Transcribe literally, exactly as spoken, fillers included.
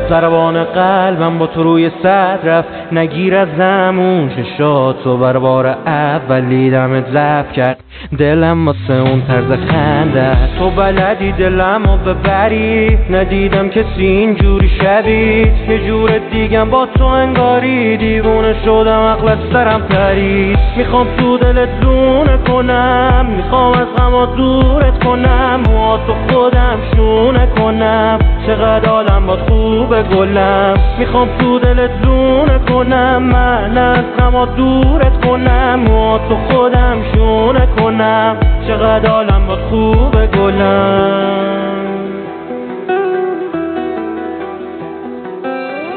ضربان قلبم با تو روی صد رفت، نگیر از زمون چشات تو بر بار اولی دمت ضبط کرد دلم واسه اون طرز خنده. تو بلدی دلمو ببری، ندیدم کسی اینجوری شبیه، یه جور دیگم با تو انگاری دیوونه شدم عقل از سرم پرید. میخوام تو دلت لونه کنم، میخوام از غما دورت کنم، موها تو خودم شونه کنم، چقدر حالم باد خوبه گلم. میخوام تو دلت لونه کنم، من از غما دورت کنم، موها تو خودم شونه کنم، چقدر حالم باد خوبه گلم.